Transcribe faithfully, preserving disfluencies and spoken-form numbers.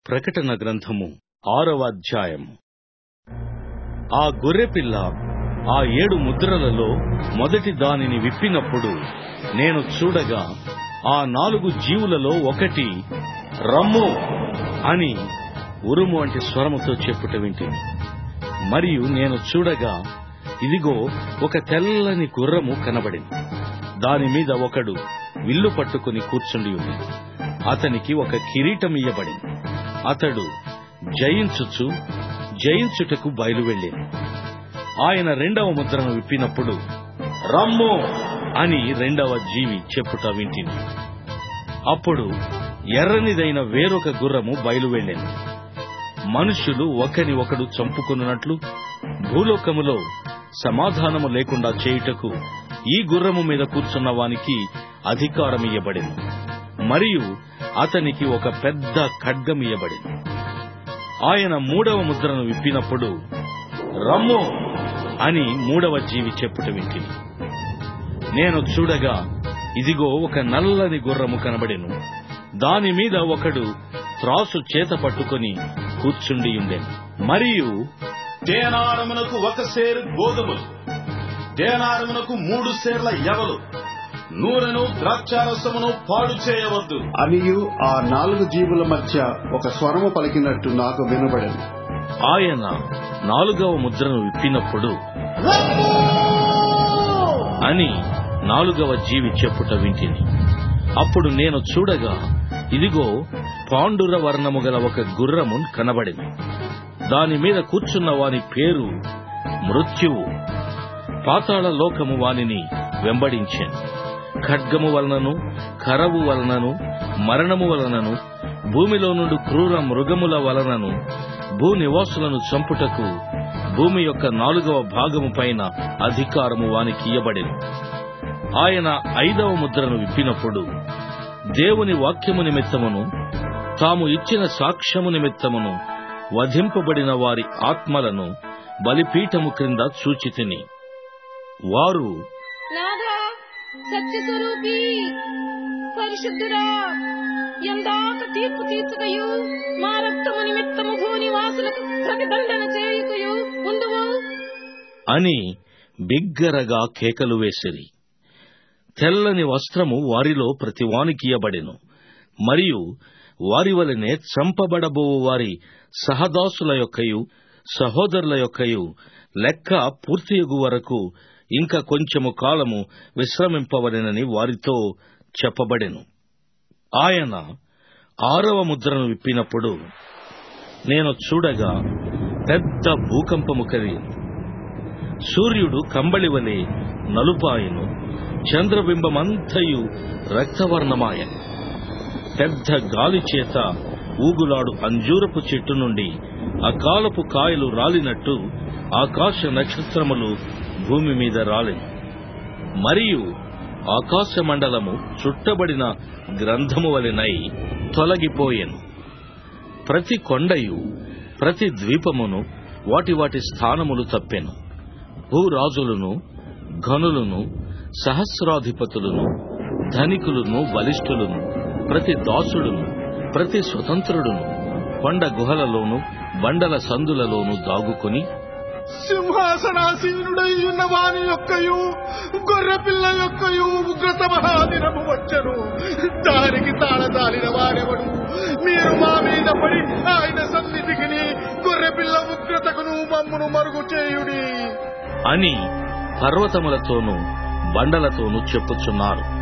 ప్రకటన గ్రంథము ఆరవ అధ్యాయం. ఆ గొర్రెపిల్ల ఆ ఏడు ముద్రలలో మొదటి దానిని విప్పినప్పుడు నేను చూడగా ఆ నాలుగు జీవులలో ఒకటి రమ్ము అని ఉరుము వంటి స్వరముతో చెప్పుట వింటిని. మరియు నేను చూడగా ఇదిగో ఒక తెల్లని గుర్రము కనబడింది. దాని మీద ఒకడు విల్లు పట్టుకుని కూర్చుండి ఉంది. అతనికి ఒక కిరీటం ఇయ్యబడింది. అతడు జయించుచు జయించుటకు బయలువెళ్ళాను. ఆయన రెండవ ముద్రను విప్పినప్పుడు రమ్ము అని రెండవ జీవి చెప్పుట వింటిని. అప్పుడు ఎర్రనిదైన వేరొక గుర్రము బయలువెళ్ళాను. మనుష్యులు ఒకని ఒకడు చంపుకొనున్నట్లు భూలోకములో సమాధానము లేకుండా చేయుటకు ఈ గుర్రము మీద కూర్చున్న వానికి అధికారమియ్యబడింది. మరియు అతనికి ఒక పెద్ద ఖడ్గమియ్యబడింది. ఆయన మూడవ ముద్రను విప్పినప్పుడు రమ్ము అని మూడవ జీవి చెప్పుట వింటిని. నేను చూడగా ఇదిగో ఒక నల్లని గుర్రము కనబడెను. దాని మీద ఒకడు త్రాసు చేత పట్టుకొని కూర్చుండి ఉండెను. మరియు దేనారమునకు ఒక సేరు గోధుమలు, దేనారమునకు మూడు సేర్ల యవలు, నూనెను ద్రాక్షారసమును పాడు చేయవద్దు అనియు ఆ నాలుగు జీవుల మధ్య ఒక స్వరము పలికినట్టు నాకు వినబడెను. ఆయన నాలుగవ ముద్రను విప్పినప్పుడు అని నాలుగవ జీవి చెప్పుట వింటిని. అప్పుడు నేను చూడగా ఇదిగో పాండుర వర్ణము గల ఒక గుర్రము కనబడింది. దాని మీద కూర్చున్న వాని పేరు మృత్యువు. పాతాళ లోకము వానిని వెంబడించాను. ఖడ్గము వలనను కరవు వలనను మరణము వలనను భూమిలో నుండి క్రూర మృగముల వలనను భూనివాసులను చంపుటకు భూమి యొక్క నాలుగవ భాగము పైన అధికారము వానికి ఇయ్యబడెను. ఆయన ఐదవ ముద్రను విప్పినప్పుడు దేవుని వాక్యము నిమిత్తమును తాము ఇచ్చిన సాక్ష్యము నిమిత్తమును వధింపబడిన వారి ఆత్మలను బలిపీఠము క్రింద చూచితిని. వారు నాథా, సత్యస్వరూపీ, పరిశుద్ధుడా, ఎందాక తీర్పు తీర్చుకయు మా రక్తము నిమిత్తము భూనివాసులకు ప్రతిదండన చేయుకయు ఉందువు అని బిగ్గరగా కేకలు వేసిరి. తెల్లని వస్త్రము వారిలో ప్రతివానికియ్యబడెను. మరియు వారి వలనే చంపబడబోవు వారి సహదాసుల యొక్కయు సహోదరుల యొక్కయు లెక్క పూర్తియగు వరకు ఇంకా కొంచెము కాలము విశ్రమింపవలెనని వారితో చెప్పబడెను. ఆయన ఆరవ ముద్రను విప్పినప్పుడు నేను చూడగా పెద్ద భూకంపము కలిగింది. సూర్యుడు కంబళివలే నలుపాయను, చంద్రబింబమంతయు రక్తవర్ణమాయను. పెద్ద గాలి చేత ఊగులాడు అంజూరపు చెట్టు నుండి అకాలపు కాయలు రాలినట్టు ఆకాశ నక్షత్రములు భూమి మీద రాలెను. మరియు ఆకాశ మండలము చుట్టబడిన గ్రంథము వలెనై తొలగిపోయెను. ప్రతి కొండయు ప్రతి ద్వీపమును వాటి వాటి స్థానములు తప్పెను. భూరాజులను, ఘనులను, సహస్రాధిపతులను, ధనికులను, బలిష్ఠులను, ప్రతి దాసుడును, ప్రతి స్వతంత్రుడును కొండ గుహలలోను బండల సందులలోను దాగుకొని సింహాసనాసీనుడై ఉన్న వాని యొక్కయు గొర్రెపిల్ల యొక్కయు ఉగ్రత మహాదినము వచ్చెను. దానికి తాళదాలిన వాడెవడు? మీరు మా మీద పడి ఆయన సన్నిధికిని గొర్రెపిల్ల ఉగ్రతకును మమ్మును మరుగు చేయుడి అని పర్వతములతోనూ బండలతోనూ చెప్పుచున్నారు.